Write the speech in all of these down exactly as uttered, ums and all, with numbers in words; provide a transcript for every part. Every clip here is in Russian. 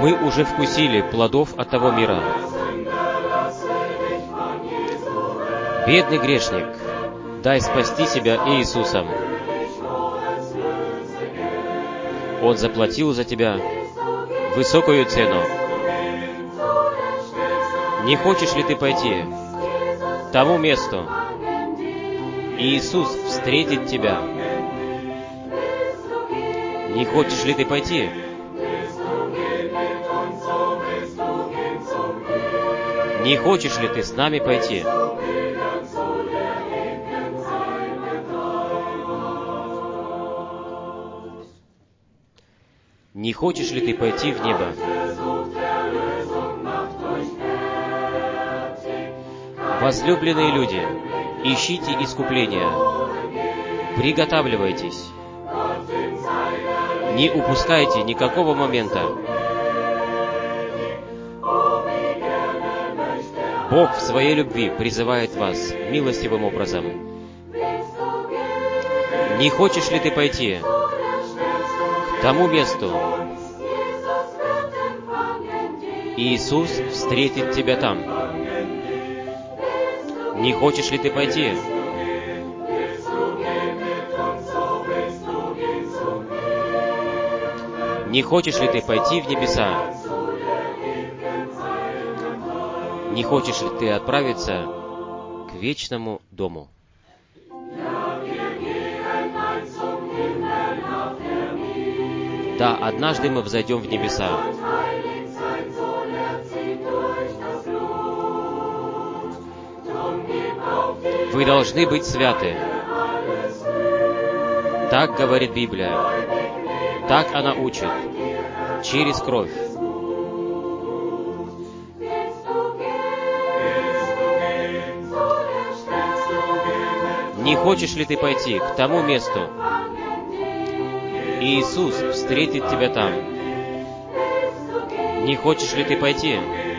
Мы уже вкусили плодов от того мира. Бедный грешник, дай спасти себя Иисусом. Он заплатил за тебя высокую цену. Не хочешь ли ты пойти к тому месту? Иисус встретит тебя. Не хочешь ли ты пойти? Не хочешь ли ты с нами пойти? Не хочешь ли ты пойти в небо? Возлюбленные люди, ищите искупления, приготавливайтесь, не упускайте никакого момента. Бог в своей любви призывает вас милостивым образом. Не хочешь ли ты пойти к тому месту? Иисус встретит тебя там. Не хочешь ли ты пойти? Не хочешь ли ты пойти в небеса? Не хочешь ли ты отправиться к вечному дому? Да, однажды мы взойдем в небеса. Вы должны быть святы. Так говорит Библия. Так она учит. Через кровь. Не хочешь ли ты пойти к тому месту? Иисус встретит тебя там. Не хочешь ли ты пойти?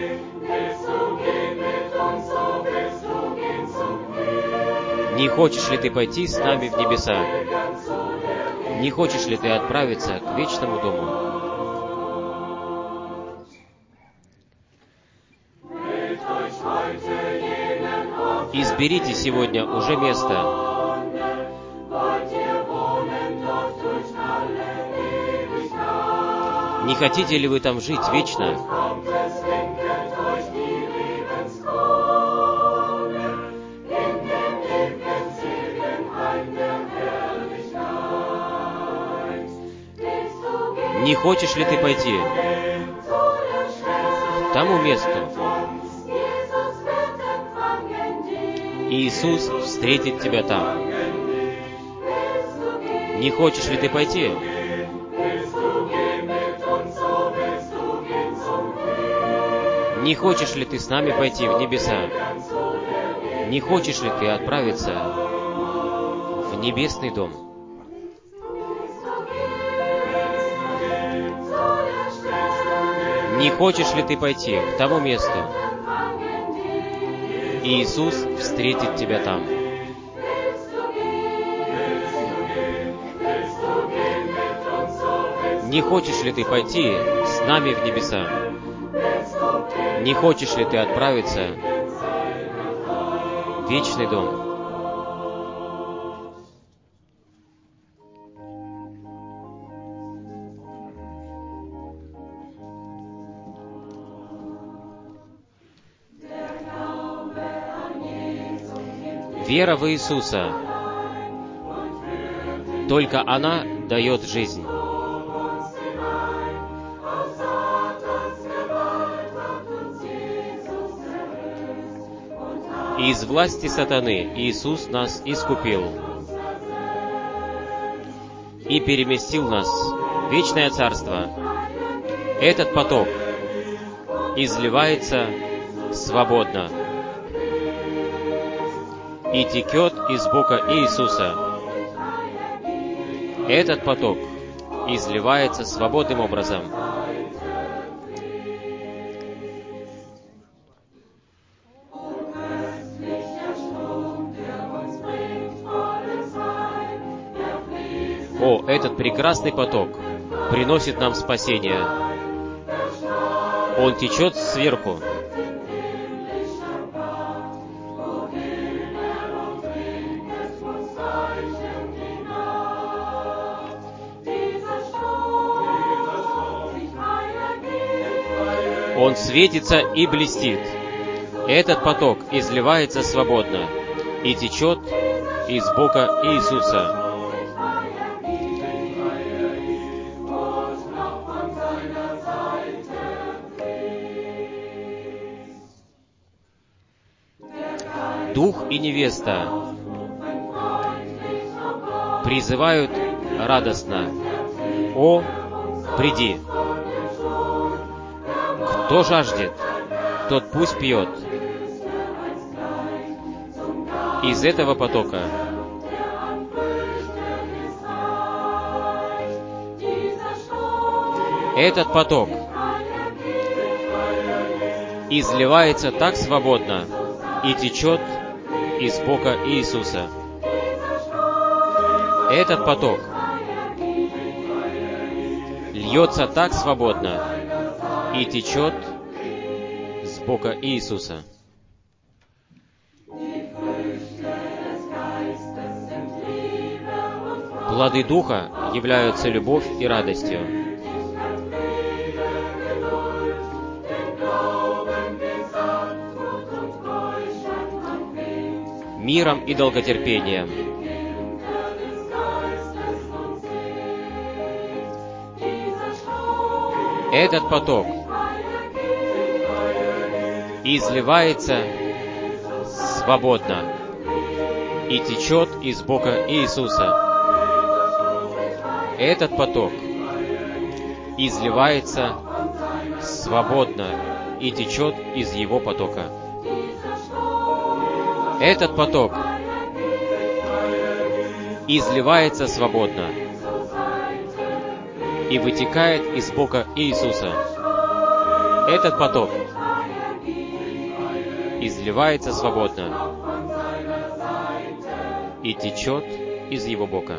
Не хочешь ли ты пойти с нами в небеса? Не хочешь ли ты отправиться к вечному дому? Изберите сегодня уже место. Не хотите ли вы там жить вечно? Не хочешь ли ты пойти к тому месту? Иисус встретит тебя там. Не хочешь ли ты пойти? Не хочешь ли ты с нами пойти в небеса? Не хочешь ли ты отправиться в небесный дом? Не хочешь ли ты пойти к тому месту? Иисус встретит тебя там. Не хочешь ли ты пойти с нами в небеса? Не хочешь ли ты отправиться в вечный дом? Вера в Иисуса, только она дает жизнь. Из власти сатаны Иисус нас искупил и переместил нас в вечное царство. Этот поток изливается свободно и текет из бока Иисуса. Этот поток изливается свободным образом. О, этот прекрасный поток приносит нам спасение. Он течет сверху. Он светится и блестит. Этот поток изливается свободно и течет из бока Иисуса. Дух и невеста призывают радостно: «О, приди!» Кто жаждет, тот пусть пьет из этого потока. Этот поток изливается так свободно и течет из бока Иисуса. Этот поток льется так свободно и течет с бока Иисуса. Плоды Духа являются любовь и радостью, миром и долготерпением, этот поток изливается свободно и течет из бока Иисуса. Этот поток изливается свободно и течет из Его потока. Этот поток изливается свободно и вытекает из бока Иисуса. Этот поток изливается свободно и течет из Его бока.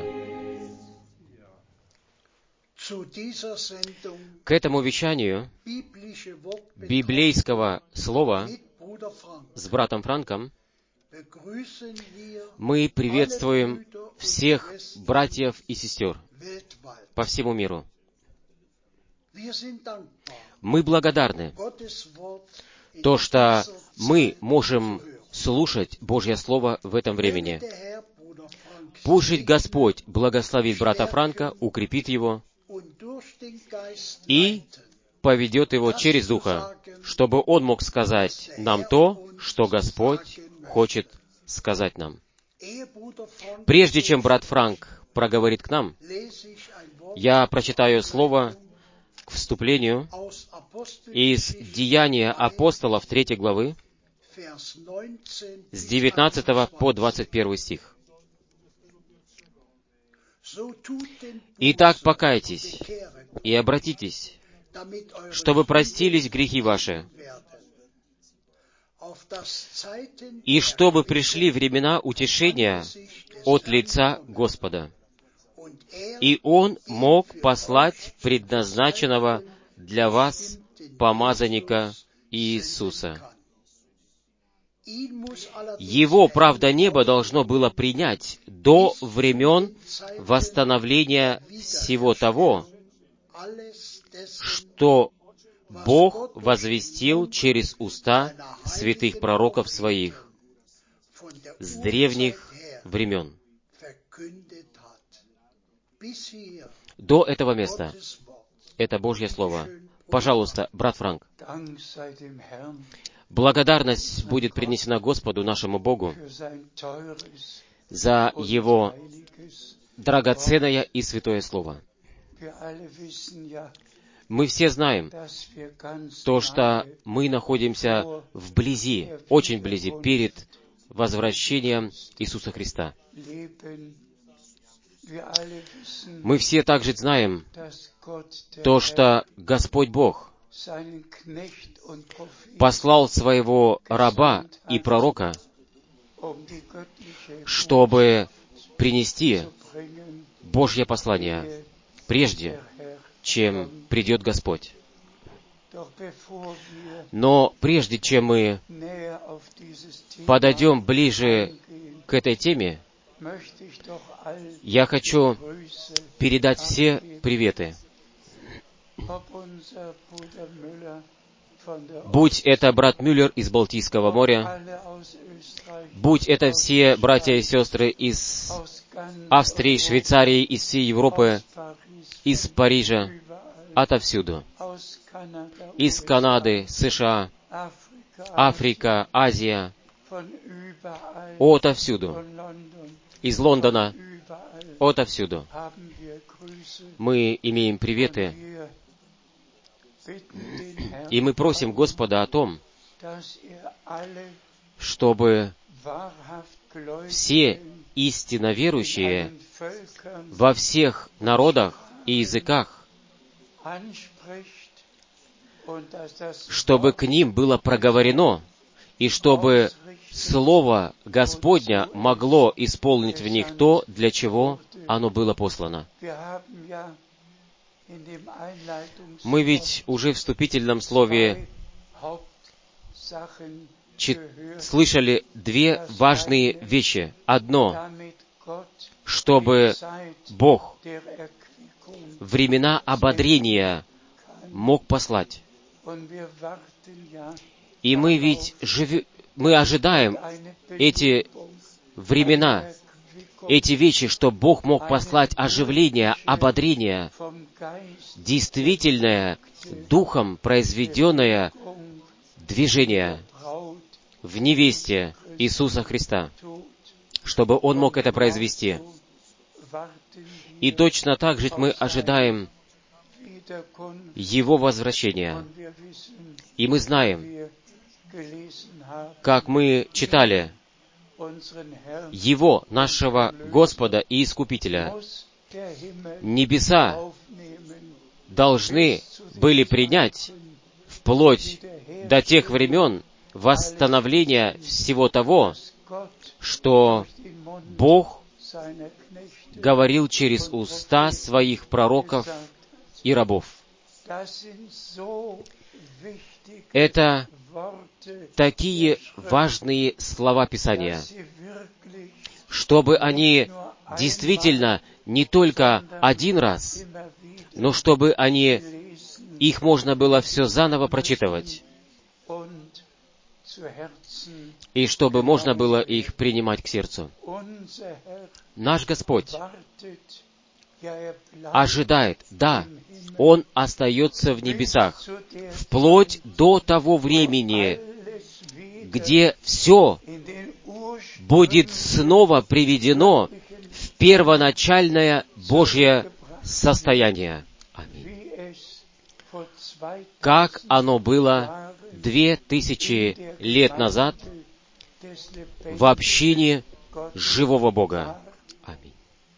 К этому вещанию библейского слова с братом Франком мы приветствуем всех братьев и сестер по всему миру. Мы благодарны, то, что мы можем слушать Божье Слово в этом времени. Пусть Господь благословит брата Франка, укрепит его и поведет его через Духа, чтобы он мог сказать нам то, что Господь хочет сказать нам. Прежде чем брат Франк проговорит к нам, я прочитаю слово к вступлению из Деяния апостолов третьей главы, с девятнадцатого по двадцать первый стих. «Итак, покайтесь и обратитесь, чтобы простились грехи ваши, и чтобы пришли времена утешения от лица Господа, и Он мог послать предназначенного для вас помазанника Иисуса. Его, правда, небо должно было принять до времен восстановления всего того, что Бог возвестил через уста святых пророков Своих с древних времен». До этого места. Это Божье Слово. Пожалуйста, брат Франк. Благодарность будет принесена Господу, нашему Богу, за Его драгоценное и святое Слово. Мы все знаем то, что мы находимся вблизи, очень вблизи, перед возвращением Иисуса Христа. Мы все также знаем то, что Господь Бог послал Своего раба и пророка, чтобы принести Божье послание, прежде чем придет Господь. Но прежде чем мы подойдем ближе к этой теме, я хочу передать все приветы. Будь это брат Мюллер из Балтийского моря, будь это все братья и сестры из Австрии, Швейцарии, из всей Европы, из Парижа, отовсюду, из Канады, США, Африка, Азия, отовсюду, из Лондона, отовсюду. Мы имеем приветы, и мы просим Господа о том, чтобы все истинно верующие во всех народах и языках, чтобы к ним было проговорено, и чтобы Слово Господня могло исполнить в них то, для чего оно было послано. Мы ведь уже в вступительном слове чит- слышали две важные вещи. Одно, чтобы Бог времена ободрения мог послать. И мы ведь живем, мы ожидаем эти времена, эти вещи, что Бог мог послать оживление, ободрение, действительное, Духом произведенное движение в невесте Иисуса Христа, чтобы Он мог это произвести. И точно так же мы ожидаем Его возвращения. И мы знаем, как мы читали, Его, нашего Господа и Искупителя, небеса должны были принять вплоть до тех времен восстановления всего того, что Бог говорил через уста своих пророков и рабов. Это такие важные слова Писания, чтобы они действительно не только один раз, но чтобы они, их можно было все заново прочитывать, и чтобы можно было их принимать к сердцу. Наш Господь ожидает, да, Он остается в небесах, вплоть до того времени, где все будет снова приведено в первоначальное Божье состояние. Аминь. Как оно было две тысячи лет назад в общине живого Бога. Аминь.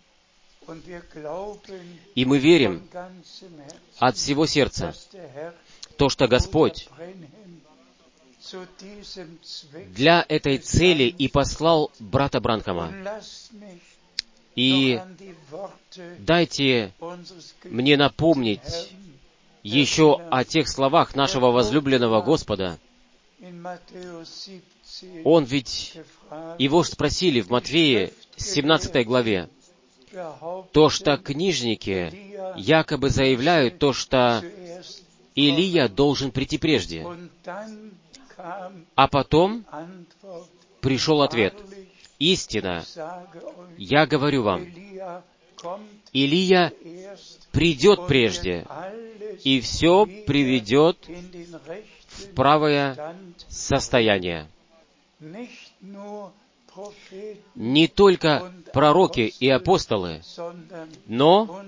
И мы верим от всего сердца, то, что Господь для этой цели и послал брата Бранхама. И дайте мне напомнить еще о тех словах нашего возлюбленного Господа. Он ведь, его спросили в Матфея семнадцатой главе, то, что книжники якобы заявляют, то, что Илия должен прийти прежде. А потом пришел ответ. Истина, я говорю вам, Илия придет прежде и все приведет в правое состояние. Не только пророки и апостолы, но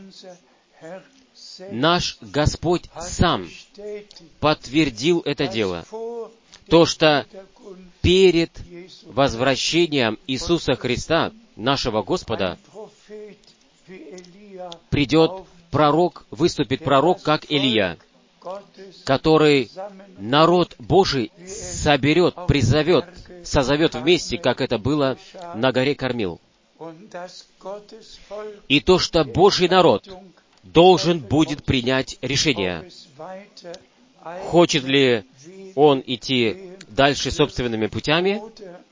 наш Господь сам подтвердил это дело. То, что перед возвращением Иисуса Христа, нашего Господа, придет пророк, выступит пророк, как Илия, который народ Божий соберет, призовет, созовет вместе, как это было на горе Кормил. И то, что Божий народ должен будет принять решение, хочет ли он идти дальше собственными путями,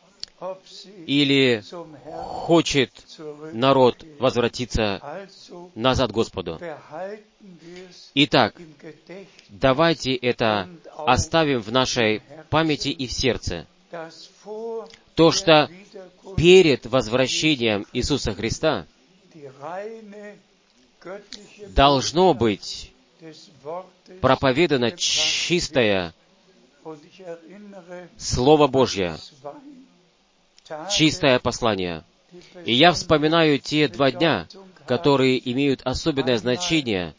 или хочет народ возвратиться назад к Господу. Итак, давайте это оставим в нашей памяти и в сердце. То, что перед возвращением Иисуса Христа должно быть проповедано чистое Слово Божье, чистое послание. И я вспоминаю те два дня, которые имеют особенное значение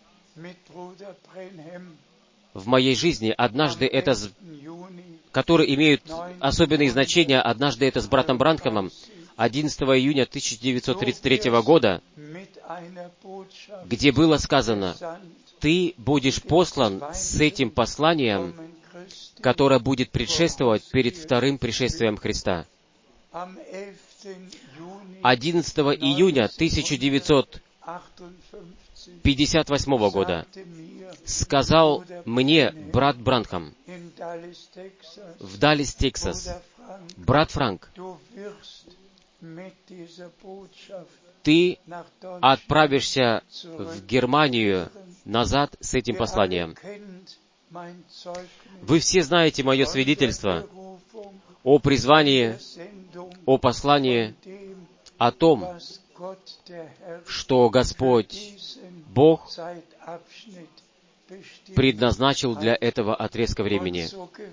в моей жизни. Однажды это, с- которые имеют особенное значение, однажды это с братом Бранхамом, одиннадцатого июня тысяча девятьсот тридцать третьего года, где было сказано: «Ты будешь послан с этим посланием, которое будет предшествовать перед вторым пришествием Христа». одиннадцатого июня тысяча девятьсот пятьдесят восьмого года сказал мне брат Бранхам в Даллас, Техас: «Брат Франк, ты отправишься в Германию назад с этим посланием. Вы все знаете мое свидетельство о призвании, о послании, о том, что Господь, Бог, предназначил для этого отрезка времени».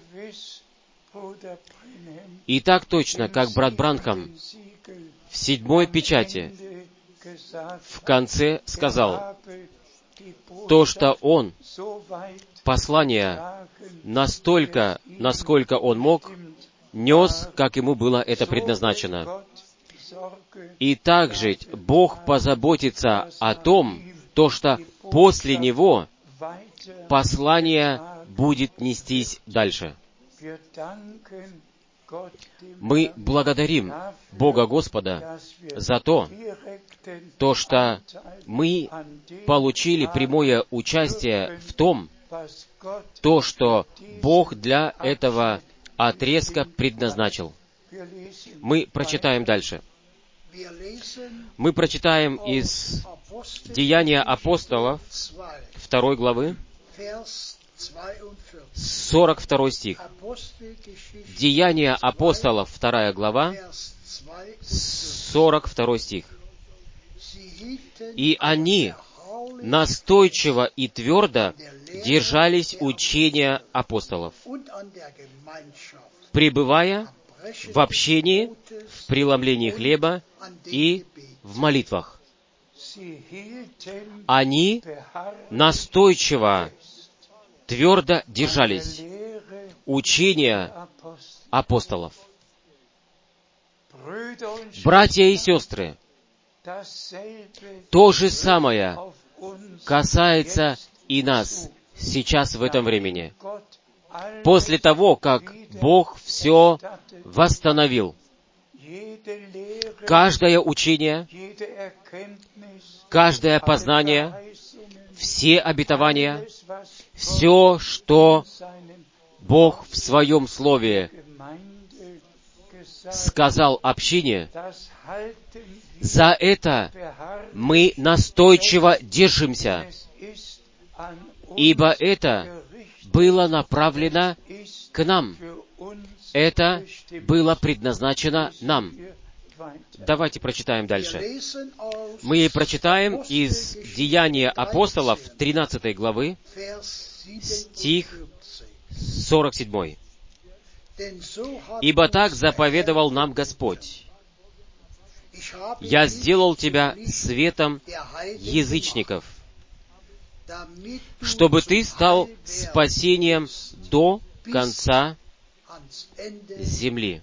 И так точно, как брат Бранхам в седьмой печати в конце сказал, то, что он послание настолько, насколько он мог, нес, как ему было это предназначено. И также Бог позаботится о том, то, что после него послание будет нестись дальше. Мы благодарим Бога Господа за то, то, что мы получили прямое участие в том, то, что Бог для этого отрезка предназначил. Мы прочитаем дальше. Мы прочитаем из Деяния апостолов второй главы, сорок второй стих. Деяния апостолов, вторая глава, сорок второй стих. «И они настойчиво и твердо держались учения апостолов, пребывая в общении, в преломлении хлеба и в молитвах». Они настойчиво, твердо держались учения апостолов. Братья и сестры, то же самое касается и нас сейчас в этом времени. После того, как Бог все восстановил, каждое учение, каждое познание, все обетования, все, что Бог в Своем Слове сказал общине, за это мы настойчиво держимся, ибо это было направлено к нам. Это было предназначено нам. Давайте прочитаем дальше. Мы прочитаем из Деяния апостолов тринадцатой главы, стих сорок семь. «Ибо так заповедовал нам Господь: я сделал тебя светом язычников, чтобы ты стал спасением до конца земли».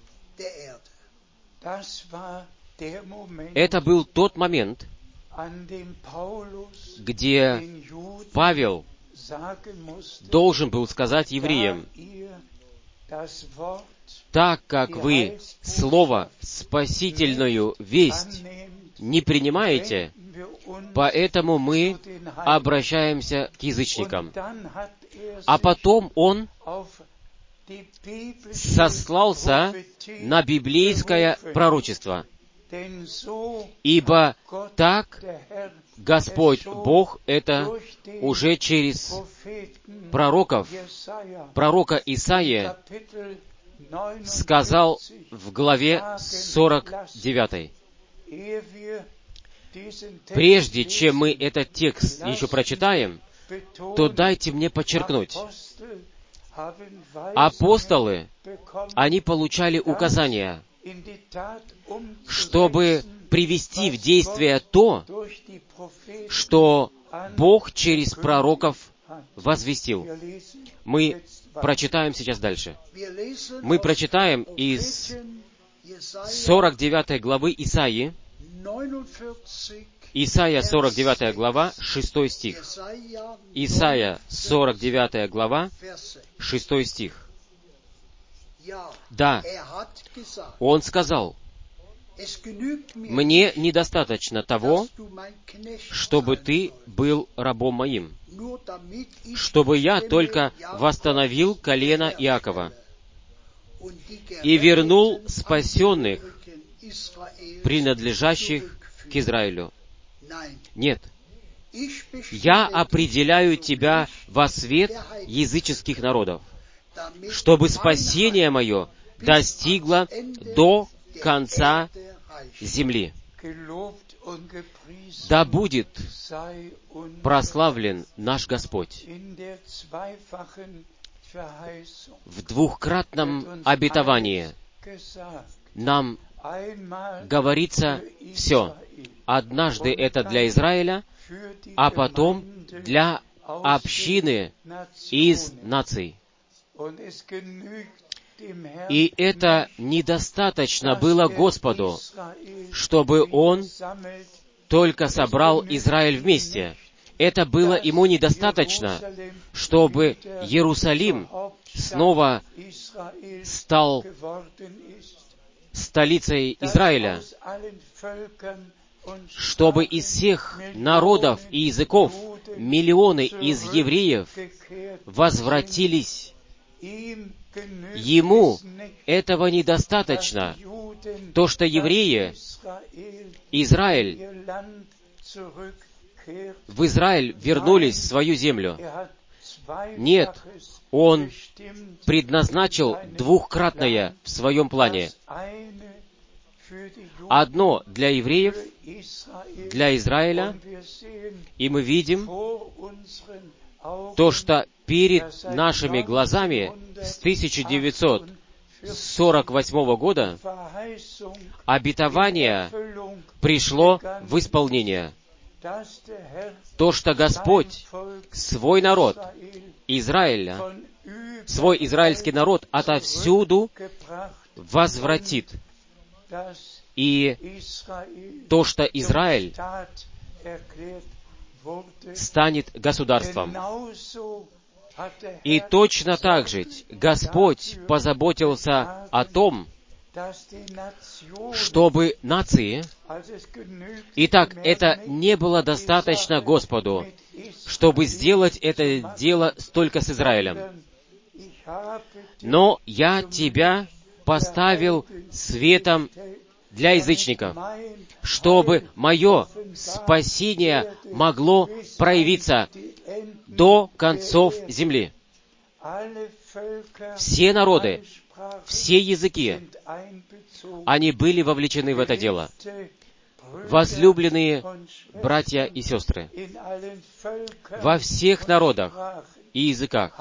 Это был тот момент, где Павел должен был сказать евреям: так как вы слово «спасительную весть» не принимаете, поэтому мы обращаемся к язычникам. а потом он сослался на библейское пророчество. Ибо так Господь Бог это уже через пророков, пророка Исаия сказал в главе сорок девятой. Прежде чем мы этот текст еще прочитаем, то дайте мне подчеркнуть. Апостолы, они получали указания, чтобы привести в действие то, что Бог через пророков возвестил. Мы прочитаем сейчас дальше. Мы прочитаем из сорок девятой главы Исаии, Исайя сорок девятая глава, шестой стих. Исайя сорок девятая глава, шестой стих. Да, Он сказал, «Мне недостаточно того, чтобы ты был рабом моим, чтобы я только восстановил колено Иакова и вернул спасенных, принадлежащих к Израилю. Нет, я определяю тебя во свет языческих народов, чтобы спасение мое достигло до конца земли. Да будет прославлен наш Господь». В двухкратном обетовании нам говорится все. Однажды это для Израиля, а потом для общины из наций. И это недостаточно было Господу, чтобы Он только собрал Израиль вместе. Это было Ему недостаточно, чтобы Иерусалим снова стал столицей Израиля, чтобы из всех народов и языков миллионы из евреев возвратились. Ему этого недостаточно. То, что евреи, Израиль, в Израиль вернулись в свою землю. Нет, Он предназначил двухкратное в своем плане. Одно для евреев, для Израиля, и мы видим то, что перед нашими глазами с тысяча девятьсот сорок восьмого года обетование пришло в исполнение. То, что Господь свой народ, Израиля, свой израильский народ отовсюду возвратит. И то, что Израиль станет государством. И точно так же Господь позаботился о том, чтобы нации... Итак, это не было достаточно Господу, чтобы сделать это дело только с Израилем. Но я тебя поставил светом для язычников, чтобы мое спасение могло проявиться до концов земли. Все народы, все языки, они были вовлечены в это дело. Возлюбленные братья и сестры, во всех народах и языках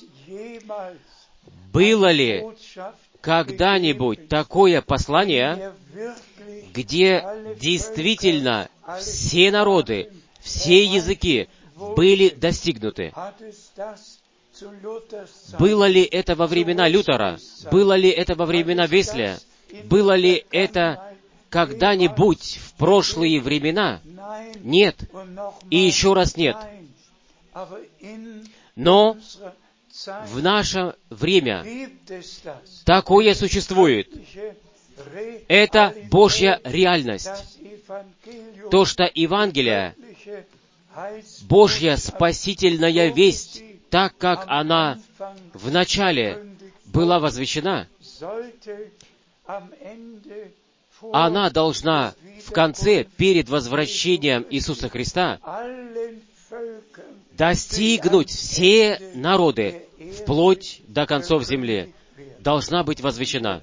было ли когда-нибудь такое послание, где действительно все народы, все языки были достигнуты? Было ли это во времена Лютера? Было ли это во времена Веслия? Было ли это когда-нибудь в прошлые времена? Нет. И еще раз нет. Но в наше время такое существует. Это Божья реальность. То, что Евангелие, Божья спасительная весть так как она вначале была возвещена, она должна в конце, перед возвращением Иисуса Христа, достигнуть все народы, вплоть до концов земли, должна быть возвещена.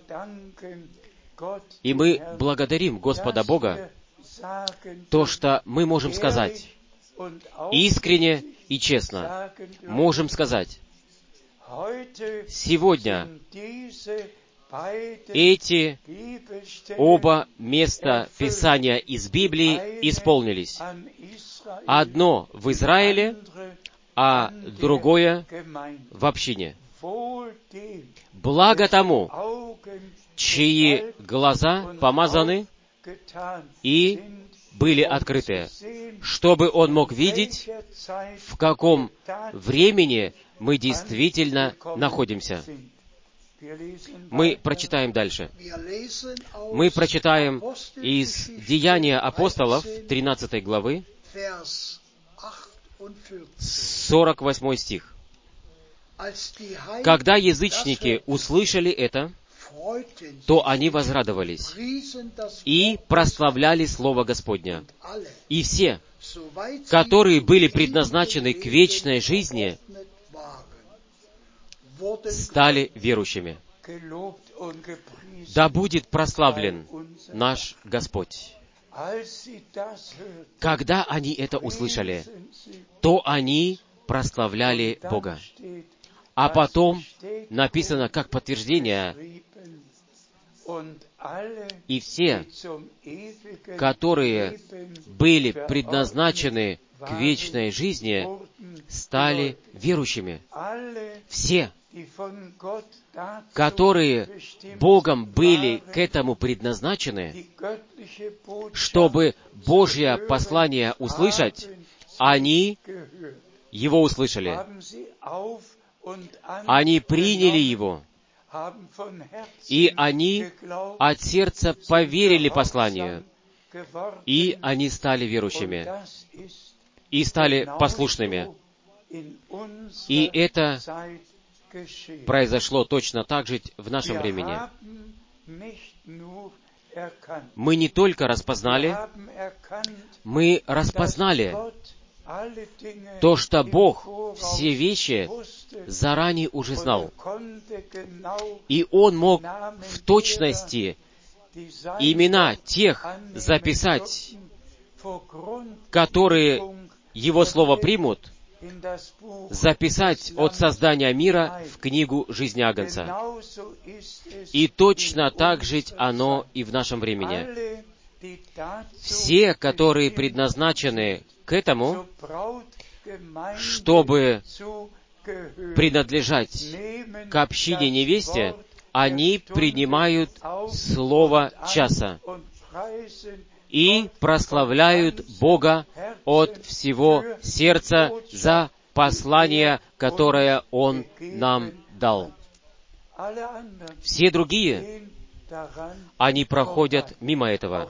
И мы благодарим Господа Бога, то, что мы можем сказать, искренне и честно, можем сказать, сегодня эти оба места Писания из Библии исполнились. Одно в Израиле, а другое в общине. Благо тому, чьи глаза помазаны и были открыты, чтобы он мог видеть, в каком времени мы действительно находимся. Мы прочитаем дальше. Мы прочитаем из Деяния апостолов, тринадцатой главы, сорок восьмой стих. «Когда язычники услышали это, то они возрадовались и прославляли Слово Господня. И все, которые были предназначены к вечной жизни, стали верующими. Да будет прославлен наш Господь». Когда они это услышали, то они прославляли Бога. А потом написано как подтверждение: «И все, которые были предназначены к вечной жизни, стали верующими». Все, которые Богом были к этому предназначены, чтобы Божье послание услышать, они его услышали. Они приняли его, и они от сердца поверили посланию, и они стали верующими, и стали послушными. И это произошло точно так же в нашем времени. Мы не только распознали, мы распознали то, что Бог все вещи заранее уже знал. И Он мог в точности имена тех записать, которые Его Слово примут, записать от создания мира в книгу жизни Агнца. И точно так же оно и в нашем времени. Все, которые предназначены к этому, чтобы принадлежать к общине невесте, они принимают слово часа и прославляют Бога от всего сердца за послание, которое Он нам дал. Все другие, они проходят мимо этого.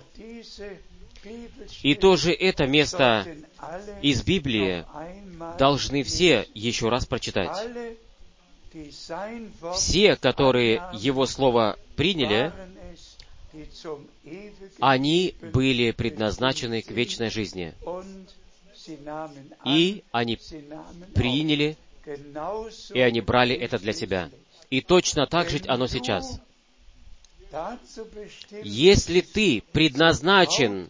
И тоже это место из Библии должны все еще раз прочитать. Все, которые Его Слово приняли, они были предназначены к вечной жизни. И они приняли, и они брали это для себя. И точно так же оно сейчас. Если ты предназначен,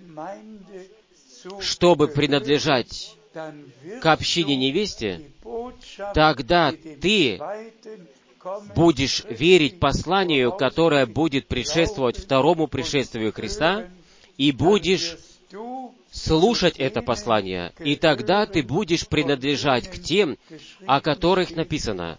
чтобы принадлежать к общине невесте, тогда ты будешь верить посланию, которое будет предшествовать второму пришествию Христа, и будешь слушать это послание, и тогда ты будешь принадлежать к тем, о которых написано.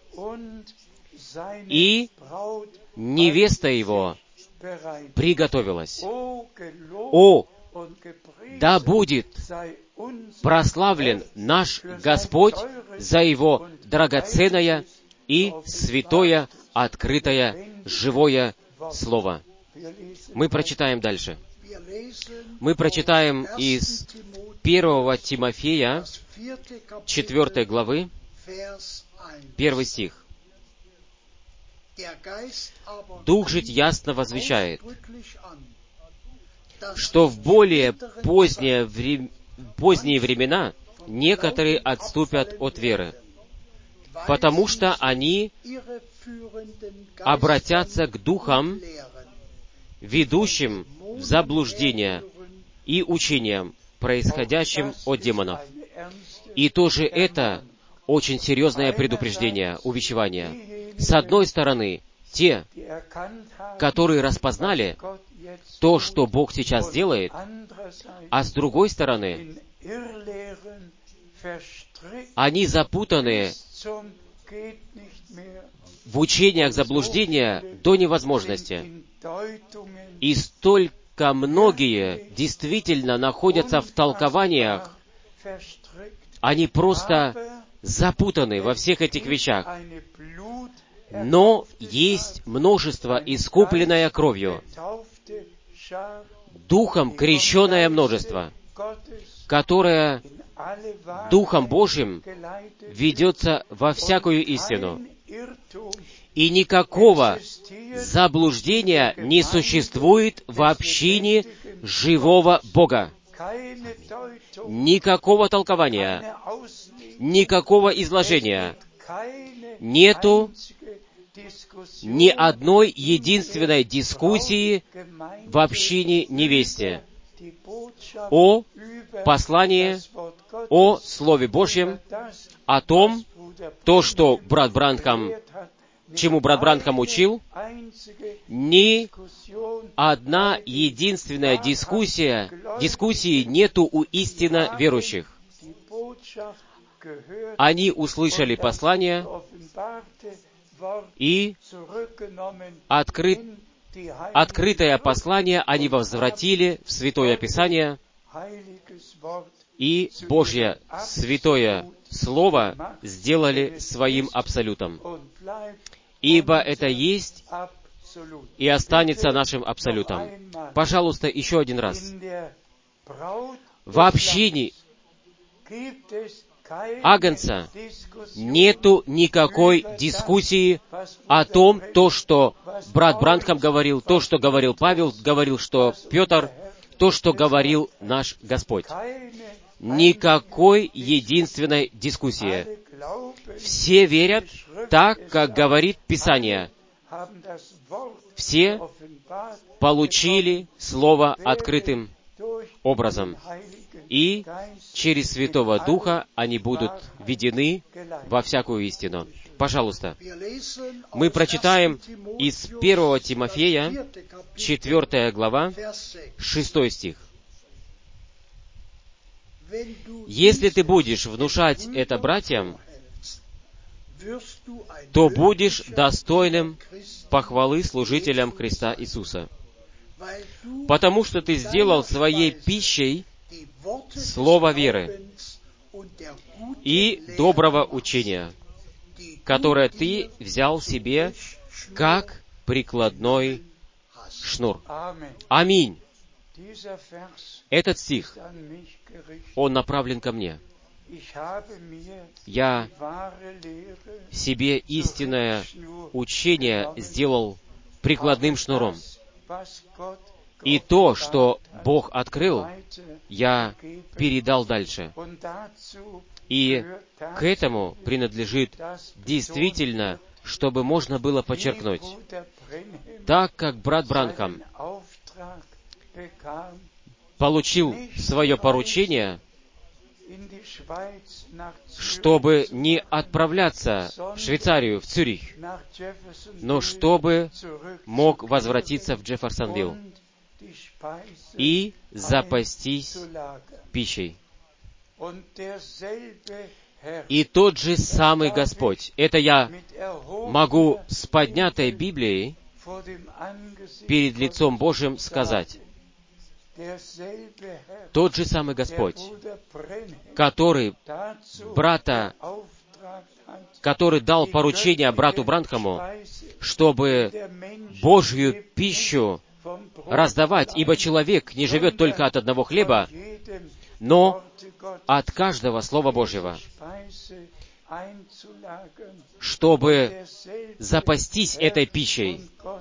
И невеста его приготовилась. О, да будет прославлен наш Господь за Его драгоценное и святое, открытое, живое Слово. Мы прочитаем дальше. Мы прочитаем из первого Тимофея, четвертой главы, Первый стих. Дух же ясно возвещает, что в более поздние, вре... поздние времена некоторые отступят от веры, потому что они обратятся к духам, ведущим в заблуждение и учениям, происходящим от демонов. И тоже это очень серьезное предупреждение, увещевание. С одной стороны, те, которые распознали то, что Бог сейчас делает, а с другой стороны, они запутаны в учениях заблуждения до невозможности. И столько многие действительно находятся в толкованиях, они просто запутаны во всех этих вещах. Но есть множество, искупленное кровью, Духом крещенное множество, которое Духом Божьим ведется во всякую истину. И никакого заблуждения не существует в общине живого Бога. Никакого толкования, никакого изложения. Нету ни одной единственной дискуссии в общине невесте о послании, о Слове Божьем, о том, то, что брат Бранхам, чему брат Бранхам учил, ни одна единственная дискуссия, дискуссии нету у истинно верующих. Они услышали послание и открыт, открытое послание они возвратили в Святое Писание, и Божье Святое Слово сделали своим абсолютом. Ибо это есть и останется нашим абсолютом. Пожалуйста, еще один раз. В общине Агнца нету никакой дискуссии о том, то, что брат Бранхам говорил, то, что говорил Павел, говорил, что Петр, то, что говорил наш Господь. Никакой единственной дискуссии. Все верят так, как говорит Писание. Все получили Слово открытым образом. И через Святого Духа они будут введены во всякую истину. Пожалуйста, мы прочитаем из первого Тимофея, четвёртая глава, шестой стих. «Если ты будешь внушать это братьям, то будешь достойным похвалы служителям Христа Иисуса, потому что ты сделал своей пищей слово веры и доброго учения, которое ты взял себе как прикладной шнур». Аминь. Этот стих, он направлен ко мне. Я себе истинное учение сделал прикладным шнуром. И то, что Бог открыл, я передал дальше. И к этому принадлежит действительно, чтобы можно было подчеркнуть. Так как брат Бранхам получил свое поручение, чтобы не отправляться в Швейцарию, в Цюрих, но чтобы мог возвратиться в Джефферсонвилл и запастись пищей. И тот же самый Господь, это я могу с поднятой Библией перед лицом Божьим сказать, тот же самый Господь, который брата, который дал поручение брату Бранхаму, чтобы Божью пищу раздавать, ибо человек не живет только от одного хлеба, но от каждого Слова Божьего. чтобы запастись этой пищей.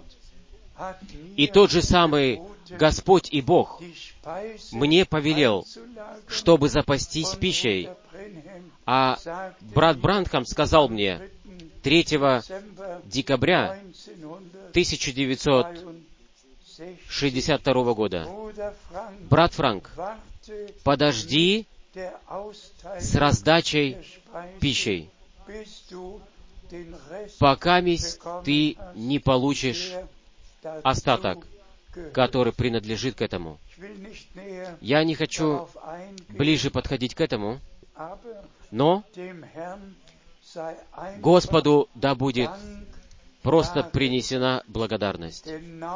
И тот же самый Господь и Бог мне повелел, чтобы запастись пищей. А брат Бранхам сказал мне третьего декабря тысяча девятьсот шестьдесят второго года, «Брат Франк, подожди с раздачей пищей, покаместь ты не получишь остаток, который принадлежит к этому». Я не хочу ближе подходить к этому, но Господу да будет просто принесена благодарность.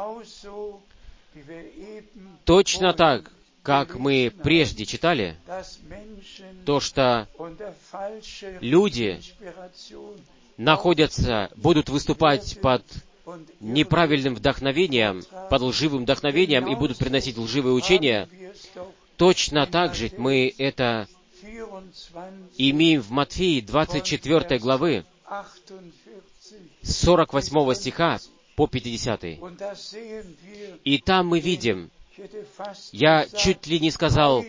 Точно так, как мы прежде читали, то, что люди находятся, будут выступать под неправильным вдохновением, под лживым вдохновением и будут приносить лживые учения, точно так же мы это имеем в Матфеи двадцать четвёртой главы, с сорок восьмого стиха по пятидесятый. И там мы видим, я чуть ли не сказал,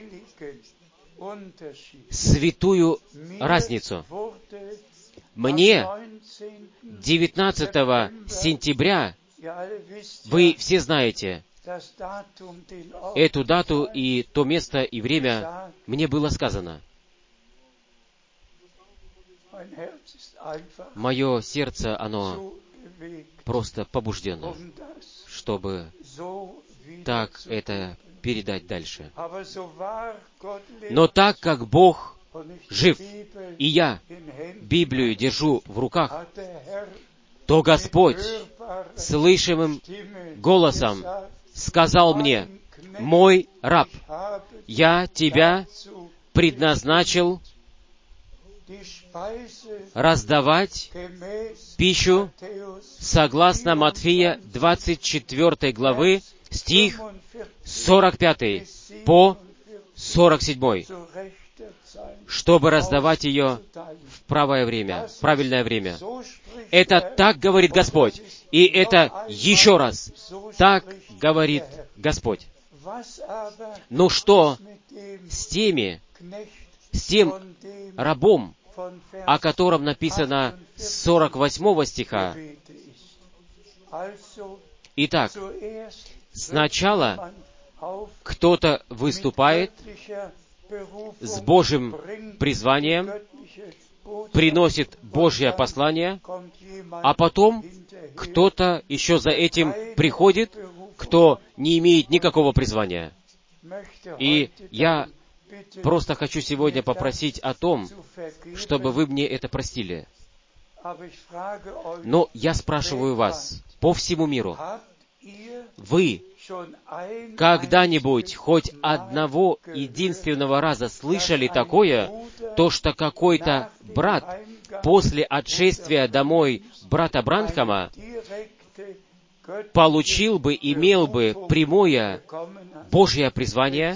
святую разницу. Мне девятнадцатого сентября, вы все знаете эту дату и то место и время, мне было сказано. Мое сердце, оно просто побуждено, чтобы так это передать дальше. Но так как Бог жив, и я Библию держу в руках, то Господь слышимым голосом сказал мне: «Мой раб, я тебя предназначил раздавать пищу согласно Матфея двадцать четвёртой главы, стих сорок пятый по сорок седьмой, чтобы раздавать ее в правое время, в правильное время». Это так говорит Господь. И это еще раз так говорит Господь. Ну что с теми, с тем рабом, о котором написано с сорок восьмого стиха? Итак, сначала кто-то выступает с Божьим призванием, приносит Божье послание, а потом кто-то еще за этим приходит, кто не имеет никакого призвания. И я просто хочу сегодня попросить о том, чтобы вы мне это простили. Но я спрашиваю вас, по всему миру, вы когда-нибудь хоть одного единственного раза слышали такое, то, что какой-то брат после отшествия домой брата Бранхама получил бы, имел бы прямое Божье призвание,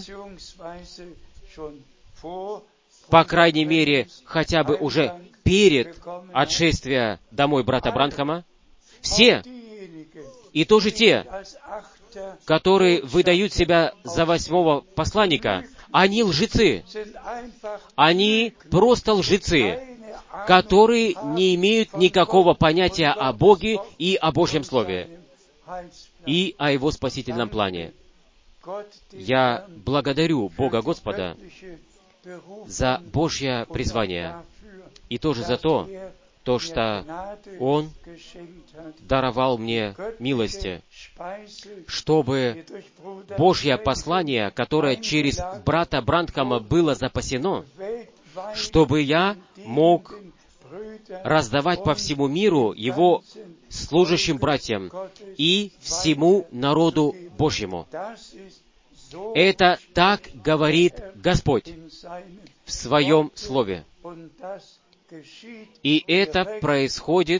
по крайней мере, хотя бы уже перед отшествием домой брата Бранхама? Все, и тоже те, которые выдают себя за восьмого посланника, они лжецы. Они просто лжецы, которые не имеют никакого понятия о Боге и о Божьем Слове, и о Его спасительном плане. Я благодарю Бога Господа за Божье призвание, и тоже за то, то, что Он даровал мне милости, чтобы Божье послание, которое через брата Бранхама было запасено, чтобы я мог раздавать по всему миру его служащим братьям и всему народу Божьему. Это так говорит Господь в Своем Слове. И это происходит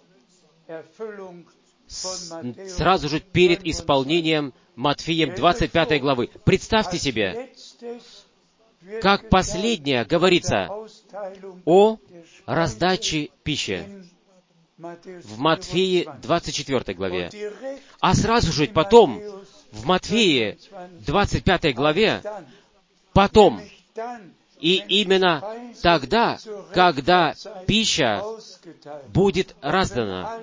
сразу же перед исполнением Матфеем двадцать пятой главы. Представьте себе, как последнее говорится: о раздаче пищи в Матфеи двадцать четвёртой главе. А сразу же потом, в Матфеи двадцать пятой главе, потом, и именно тогда, когда пища будет раздана,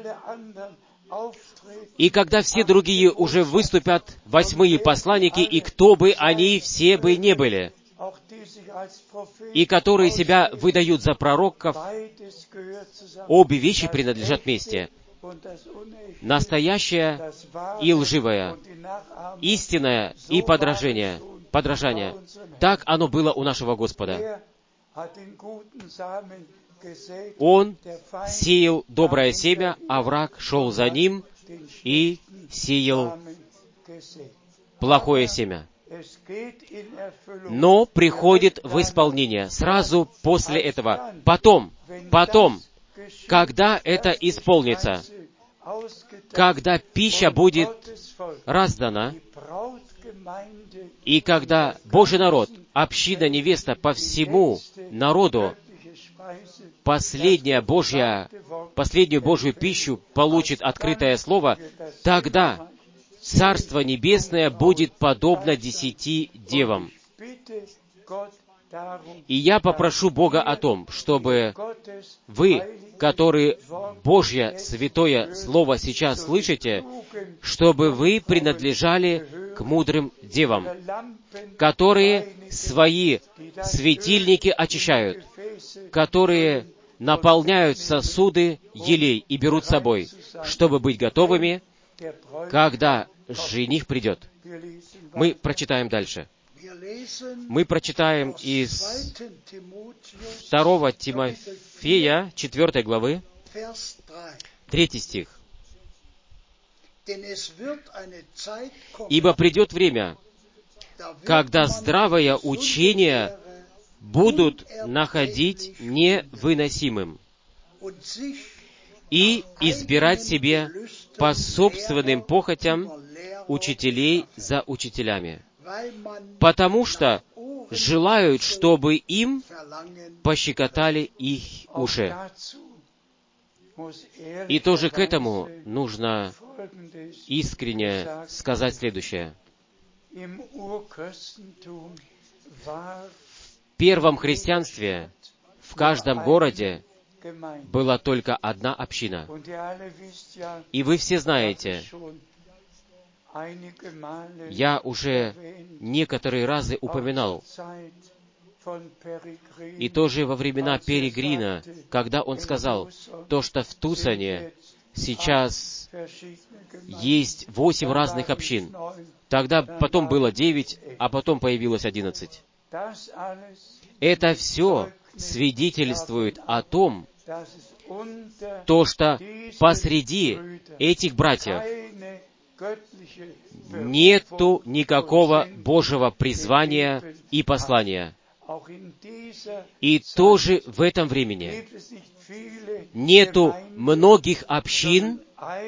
и когда все другие уже выступят, восьмые посланники, и кто бы они все бы не были, и которые себя выдают за пророков, обе вещи принадлежат вместе. Настоящее и лживое, истинное и подражание, подражание. Так оно было у нашего Господа. Он сеял доброе семя, а враг шел за ним и сеял плохое семя. Но приходит в исполнение сразу после этого. Потом, потом, когда это исполнится, когда пища будет раздана, и когда Божий народ, община, невеста по всему народу, последняя Божья, последнюю Божью пищу получит открытое Слово, тогда Царство Небесное будет подобно десяти девам. И я попрошу Бога о том, чтобы вы, которые Божье святое Слово сейчас слышите, чтобы вы принадлежали к мудрым девам, которые свои светильники очищают, которые наполняют сосуды елей и берут с собой, чтобы быть готовыми, когда жених придет. Мы прочитаем дальше. Мы прочитаем из второго Тимофея, четвёртой главы, третий стих. «Ибо придет время, когда здравое учение будут находить невыносимым и избирать себе по собственным похотям учителей за учителями, потому что желают, чтобы им пощекотали их уши». И тоже к этому нужно искренне сказать следующее. В первом христианстве в каждом городе была только одна община. И вы все знаете, я уже некоторые разы упоминал, и тоже во времена Перегрина, когда он сказал, то, что в Тусоне сейчас есть восемь разных общин. Тогда потом было девять, а потом появилось одиннадцать. Это все свидетельствует о том, то, что посреди этих братьев нету никакого Божьего призвания и послания. И тоже в этом времени нету многих общин,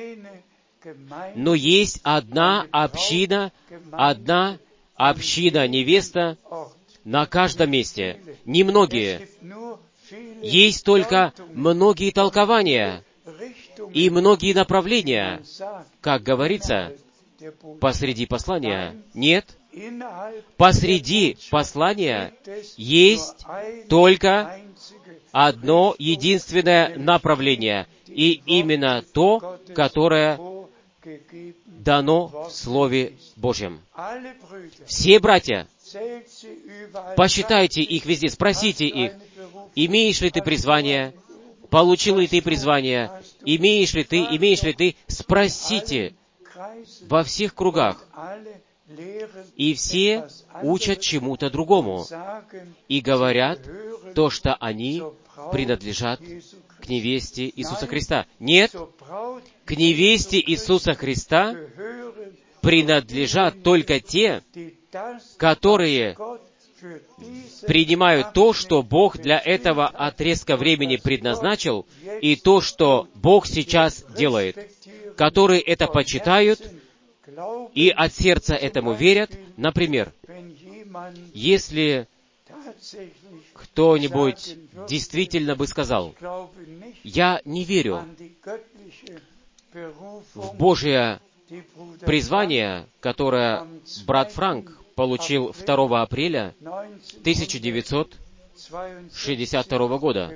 но есть одна община, одна община-невеста на каждом месте. Немногие. Есть только многие толкования и многие направления. Как говорится, посреди послания нет. Посреди послания есть только одно единственное направление, и именно то, которое дано в Слове Божьем. Все братья, посчитайте их везде, спросите их, имеешь ли ты призвание, получил ли ты призвание, имеешь ли ты, имеешь ли ты, спросите во всех кругах. И все учат чему-то другому и говорят то, что они принадлежат к невесте Иисуса Христа. Нет, к невесте Иисуса Христа принадлежат только те, которые принимают то, что Бог для этого отрезка времени предназначил, и то, что Бог сейчас делает, которые это почитают и от сердца этому верят. Например, если кто-нибудь действительно бы сказал: «Я не верю в Божье призвание, которое брат Франк получил второго апреля тысяча девятьсот шестьдесят второго года.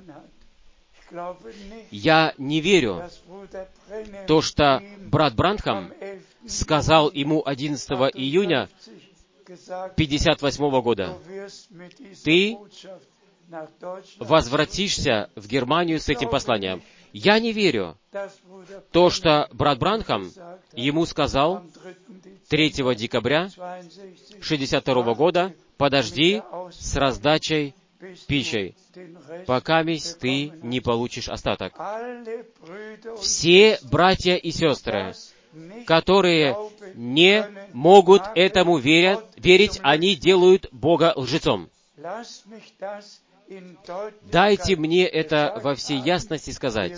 Я не верю в то, что брат Бранхам сказал ему одиннадцатого июня пятьдесят восьмого года: «Ты возвратишься в Германию с этим посланием». Я не верю в то, что брат Бранхам ему сказал третьего декабря шестьдесят второго года: «Подожди с раздачей пищей, пока ты не получишь остаток». Все братья и сестры, которые не могут этому верить, верить, они делают Бога лжецом. Дайте мне это во всей ясности сказать.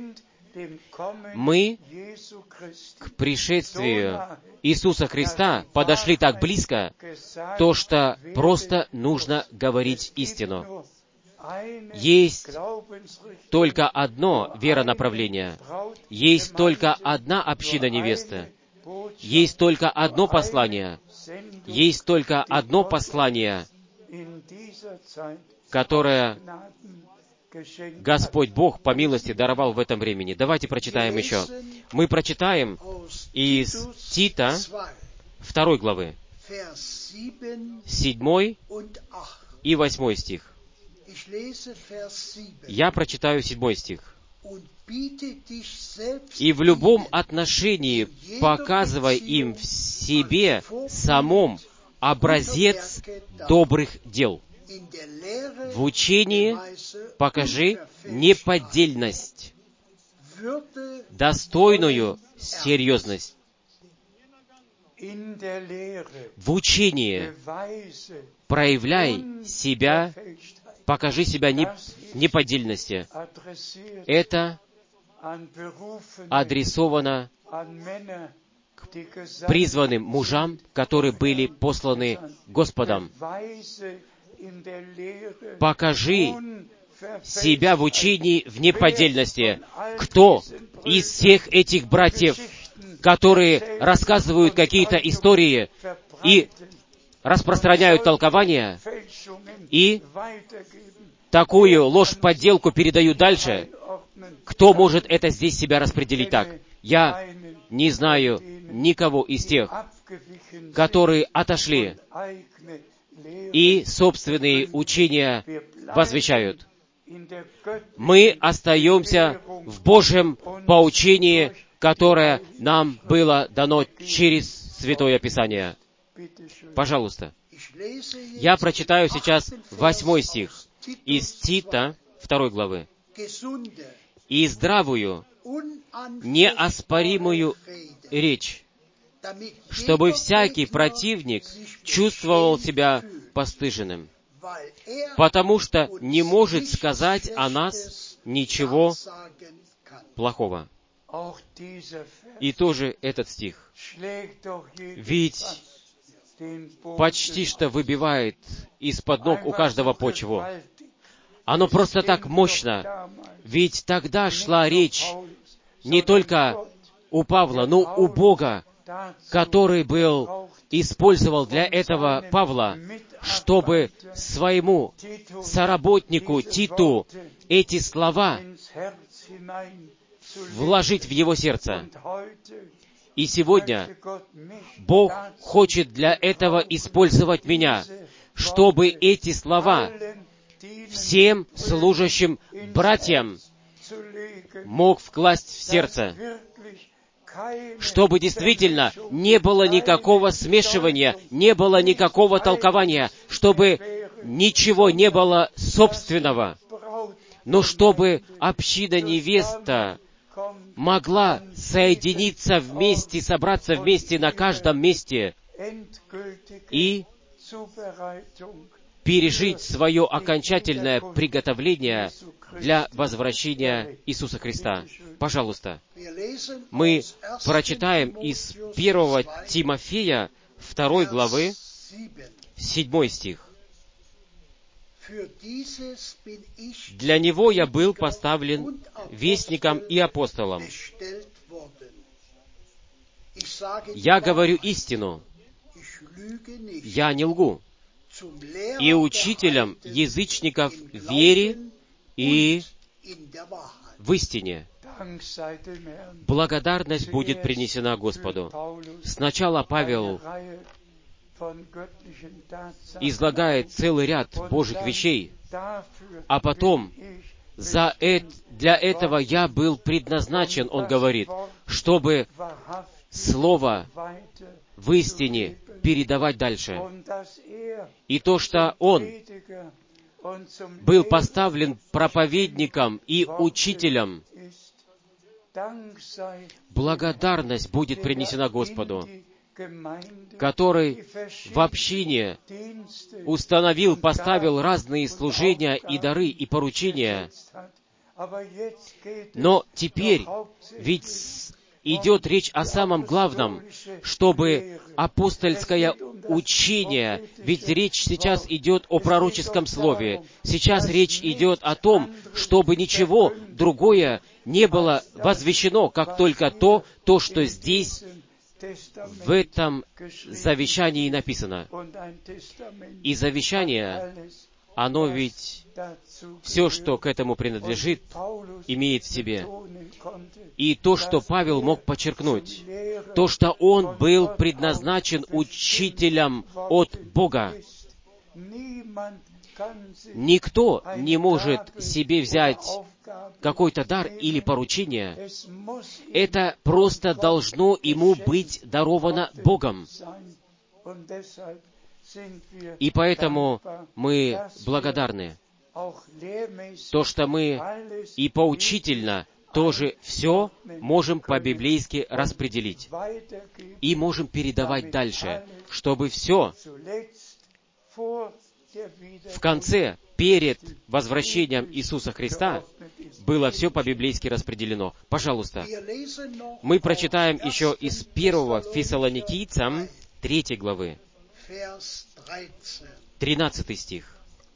Мы к пришествию Иисуса Христа подошли так близко, то что просто нужно говорить истину. Есть только одно веронаправление, есть только одна община невесты, есть только одно послание, есть только одно послание, которое Господь Бог по милости даровал в этом времени. Давайте прочитаем еще. Мы прочитаем из Тита второй главы, седьмой и восьмой стих. Я прочитаю седьмой стих. «И в любом отношении показывай им в себе самом образец добрых дел. В учении покажи неподдельность, достойную серьезность. В учении проявляй себя, покажи себя не, неподдельности». Это адресовано к призванным мужам, которые были посланы Господом. Покажи себя в учении в неподдельности. Кто из всех этих братьев, которые рассказывают какие-то истории и распространяют толкования, и такую ложь-подделку передают дальше, кто может это здесь себя распределить так? Я не знаю никого из тех, которые отошли и собственные учения возвещают. Мы остаемся в Божьем поучении, которое нам было дано через Святое Писание. Пожалуйста. Я прочитаю сейчас восьмой стих из Тита второй главы. «И здравую, неоспоримую речь, чтобы всякий противник чувствовал себя постыженным, потому что не может сказать о нас ничего плохого». И тоже этот стих. Ведь почти что выбивает из-под ног у каждого почву. Оно просто так мощно. Ведь тогда шла речь не только у Павла, но у Бога, который был, использовал для этого Павла, чтобы своему соработнику Титу эти слова вложить в его сердце. И сегодня Бог хочет для этого использовать меня, чтобы эти слова всем служащим братьям мог вкласть в сердце, чтобы действительно не было никакого смешивания, не было никакого толкования, чтобы ничего не было собственного, но чтобы община невеста могла соединиться вместе, собраться вместе на каждом месте и пережить свое окончательное приготовление для возвращения Иисуса Христа. Пожалуйста, мы прочитаем из первого Тимофея второй главы седьмой стих. Для него я был поставлен вестником и апостолом. Я говорю истину, я не лгу, и учителем язычников в вере и в истине. Благодарность будет принесена Господу. Сначала Павел излагает целый ряд Божьих вещей, а потом за это, для этого я был предназначен, он говорит, чтобы Слово в истине передавать дальше. И то, что он был поставлен проповедником и учителем, благодарность будет принесена Господу, который в общине установил, поставил разные служения и дары и поручения. Но теперь ведь идет речь о самом главном, чтобы апостольское учение, ведь речь сейчас идет о пророческом слове. Сейчас речь идет о том, чтобы ничего другое не было возвещено, как только то, то, что здесь, в этом завещании написано. И завещание, оно ведь все, что к этому принадлежит, имеет в себе. И то, что Павел мог подчеркнуть, то, что он был предназначен учителем от Бога. Никто не может себе взять какой-то дар или поручение. Это просто должно ему быть даровано Богом. И поэтому мы благодарны, то, что мы и поучительно тоже все можем по-библейски распределить и можем передавать дальше, чтобы все в конце, перед возвращением Иисуса Христа, было все по-библейски распределено. Пожалуйста, мы прочитаем еще из первого Фессалоникийцам третьей главы, тринадцатый стих.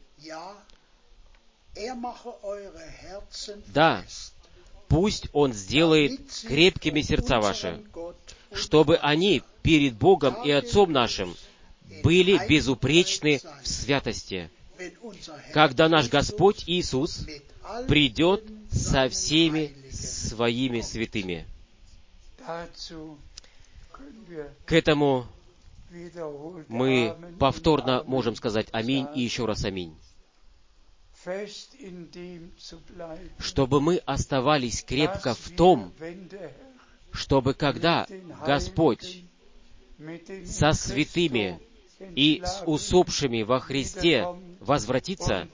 Да, пусть Он сделает крепкими сердца ваши, чтобы они перед Богом и Отцом нашим были безупречны в святости, когда наш Господь Иисус придет со всеми своими святыми. К этому мы повторно можем сказать «Аминь» и еще раз «Аминь». Чтобы мы оставались крепко в том, чтобы когда Господь со святыми и с усопшими во Христе возвратится,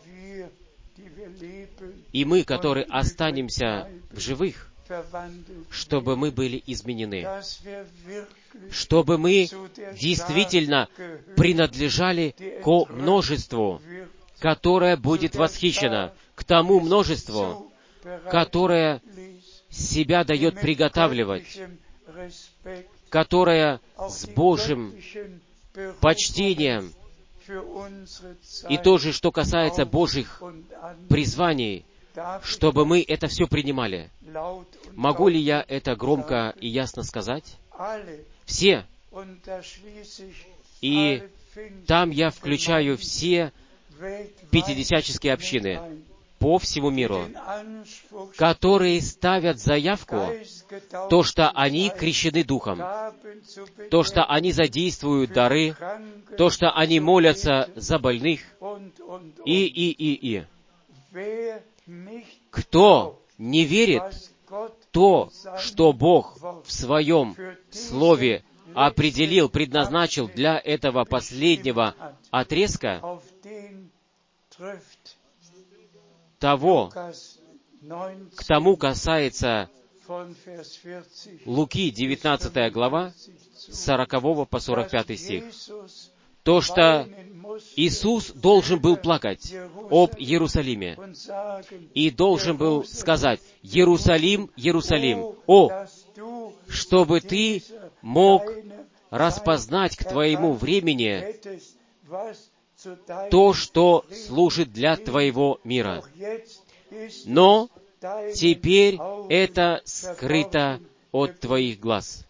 и мы, которые останемся в живых, чтобы мы были изменены, чтобы мы действительно принадлежали ко множеству, которое будет восхищено, к тому множеству, которое себя дает приготавливать, которое с Божьим почтением, и то же, что касается Божьих призваний, чтобы мы это все принимали. Могу ли я это громко и ясно сказать? Все. И там я включаю все пятидесяческие общины по всему миру, которые ставят заявку, то, что они крещены Духом, то, что они задействуют дары, то, что они молятся за больных, и, и, и, и. Кто не верит то, что Бог в Своем Слове определил, предназначил для этого последнего отрезка, того, к тому касается Луки, девятнадцатая глава, с сорокового по сорок пятый стих. То, что Иисус должен был плакать об Иерусалиме и должен был сказать: «Иерусалим, Иерусалим, о, чтобы ты мог распознать к твоему времени то, что служит для Твоего мира. Но теперь это скрыто от Твоих глаз.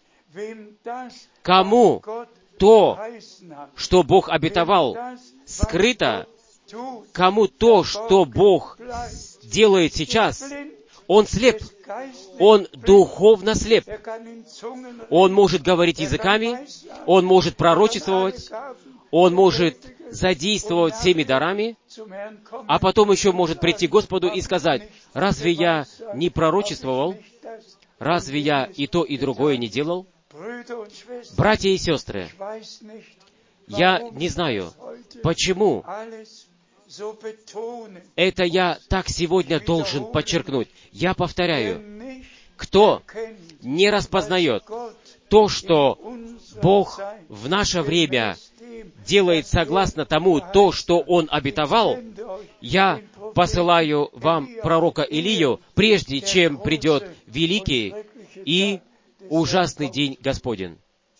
Кому то, что Бог обетовал, скрыто, кому то, что Бог делает сейчас, он слеп, он духовно слеп. Он может говорить языками, он может пророчествовать, он может задействовать всеми дарами, а потом еще может прийти к Господу и сказать: «Разве я не пророчествовал? Разве я и то, и другое не делал?» Братья и сестры, я не знаю, почему это я так сегодня должен подчеркнуть. Я повторяю, кто не распознает то, что Бог в наше время делает согласно тому, то, что Он обетовал, я посылаю вам пророка Илию, прежде чем придет великий и ужасный день Господень.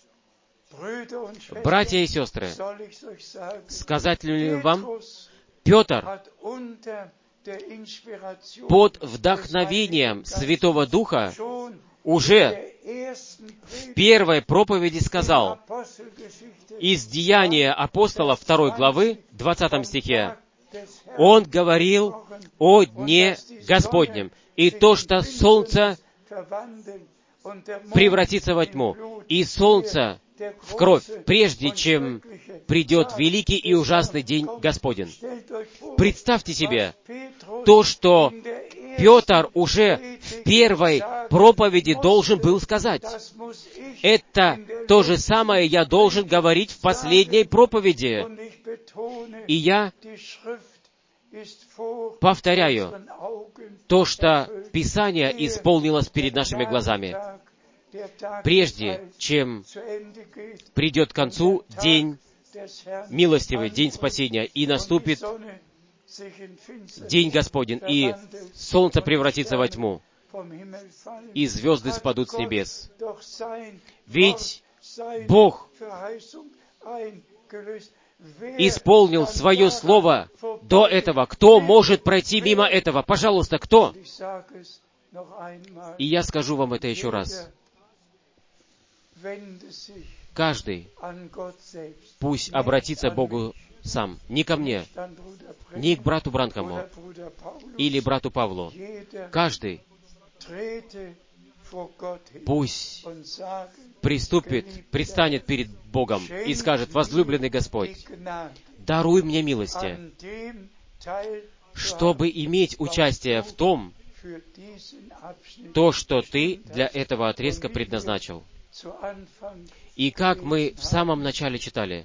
Братья и сестры, сказать ли вам, Петр под вдохновением Святого Духа уже в первой проповеди сказал, из Деяния апостолов второй главы, двадцатом стихе, он говорил о дне Господнем, и то, что солнце превратится во тьму, и солнце в кровь, прежде чем придет великий и ужасный день Господень. Представьте себе то, что Петр уже в первой проповеди должен был сказать. Это то же самое я должен говорить в последней проповеди. И я повторяю то, что Писание исполнилось перед нашими глазами. Прежде чем придет к концу день милостивый, день спасения, и наступит день Господень, и солнце превратится во тьму, и звезды спадут с небес. Ведь Бог исполнил свое слово до этого. Кто может пройти мимо этого? Пожалуйста, кто? И я скажу вам это еще раз. Каждый пусть обратится к Богу сам, не ко мне, не к брату Бранхаму или брату Павлу. Каждый пусть приступит, предстанет перед Богом и скажет: «Возлюбленный Господь, даруй мне милости, чтобы иметь участие в том, то, что Ты для этого отрезка предназначил». И как мы в самом начале читали,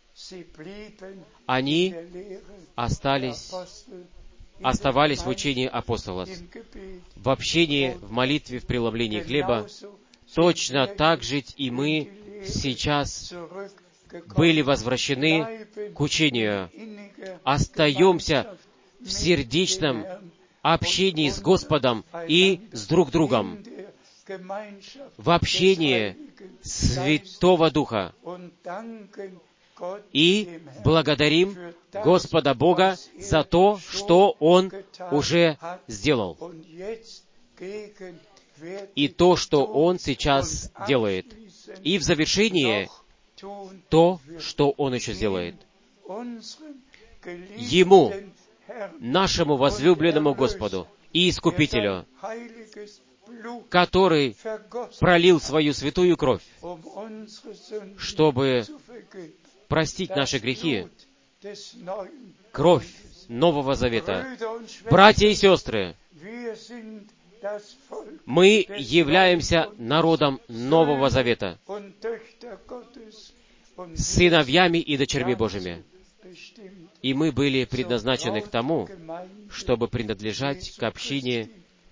они остались, оставались в учении апостолов, в общении, в молитве, в преломлении хлеба. Точно так же и мы сейчас были возвращены к учению. Остаемся в сердечном общении с Господом и с друг другом, в общении Святого Духа. И благодарим Господа Бога за то, что Он уже сделал, и то, что Он сейчас делает. И в завершении то, что Он еще сделает. Ему, нашему возлюбленному Господу и Искупителю, который пролил свою святую кровь, чтобы простить наши грехи, кровь Нового Завета. Братья и сестры, мы являемся народом Нового Завета, сыновьями и дочерьми Божьими. И мы были предназначены к тому, чтобы принадлежать к общине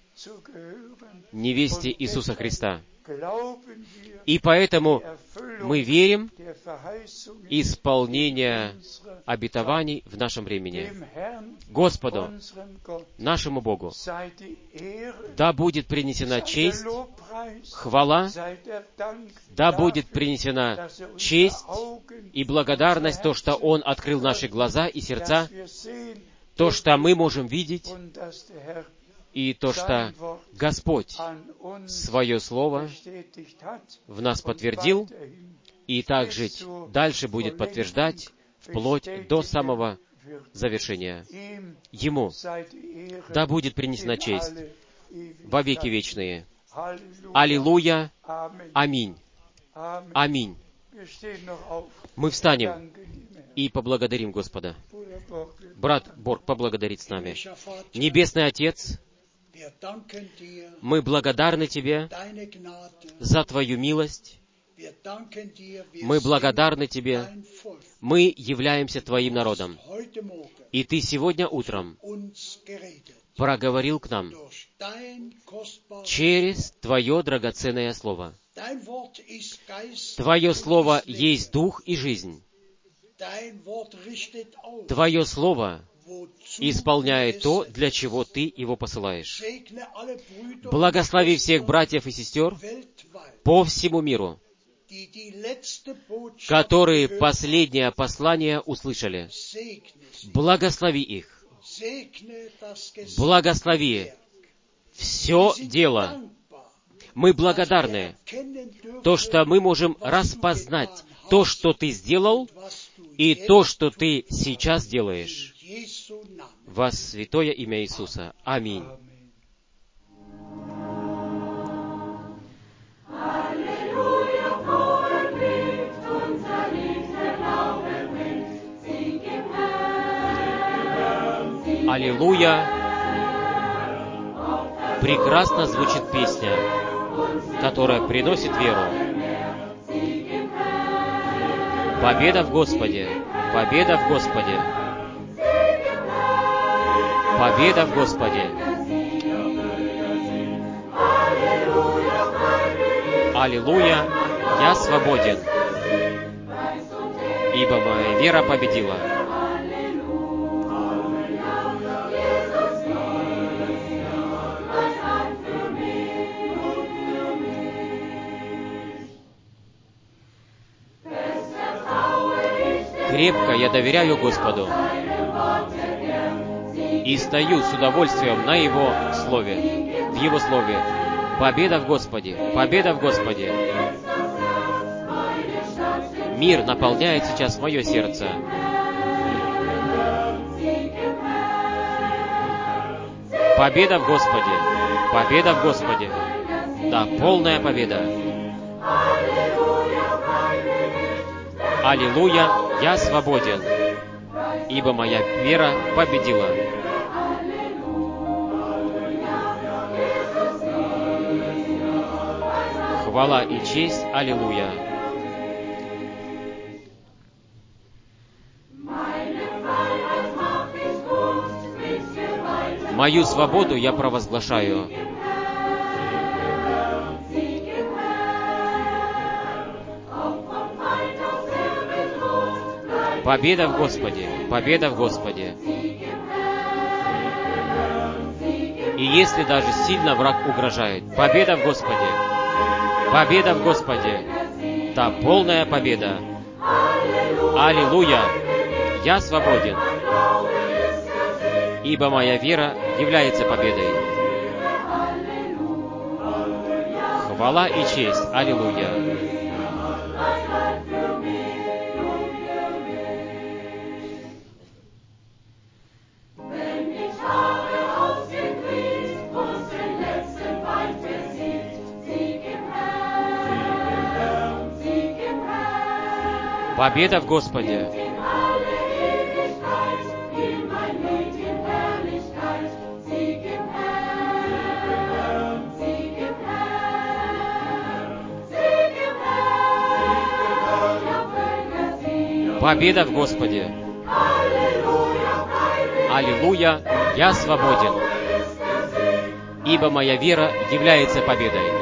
невесте Иисуса Христа. И поэтому мы верим в исполнение обетований в нашем времени. Господу, нашему Богу, да будет принесена честь, хвала, да будет принесена честь и благодарность, то, что Он открыл наши глаза и сердца, то, что мы можем видеть, и то, что Господь Свое Слово в нас подтвердил, и также дальше будет подтверждать вплоть до самого завершения. Ему да будет принесена честь во веки вечные. Аллилуйя! Аминь! Аминь! Мы встанем и поблагодарим Господа. Брат Борг поблагодарит с нами. Небесный Отец, мы благодарны Тебе за Твою милость. Мы благодарны Тебе. Мы являемся Твоим народом. И Ты сегодня утром проговорил к нам через Твое драгоценное Слово. Твое Слово есть дух и жизнь. Твое Слово исполняет то, для чего Ты его посылаешь. Благослови всех братьев и сестер по всему миру, которые последнее послание услышали. Благослови их. Благослови все дело. Мы благодарны, то, что мы можем распознать то, что Ты сделал, и то, что Ты сейчас делаешь. Во святое имя Иисуса. Аминь. Аллилуйя! Прекрасно звучит песня, которая приносит веру. Победа в Господе! Победа в Господе! Победа в Господе! Аллилуйя! Я свободен, ибо моя вера победила. Крепко я доверяю Господу и стою с удовольствием на Его Слове, в Его Слове. Победа в Господе! Победа в Господе! Мир наполняет сейчас мое сердце. Победа в Господе! Победа в Господе! Да, полная победа! Аллилуйя! Я свободен, ибо моя вера победила. Хвала и честь! Аллилуйя! Мою свободу я провозглашаю. Победа в Господе! Победа в Господе! И если даже сильно враг угрожает, победа в Господе! Победа в Господе! Да, полная победа! Аллилуйя! Я свободен, ибо моя вера является победой. Хвала и честь! Аллилуйя! Победа в Господе! Победа в Господе! Аллилуйя! Я свободен, ибо моя вера является победой.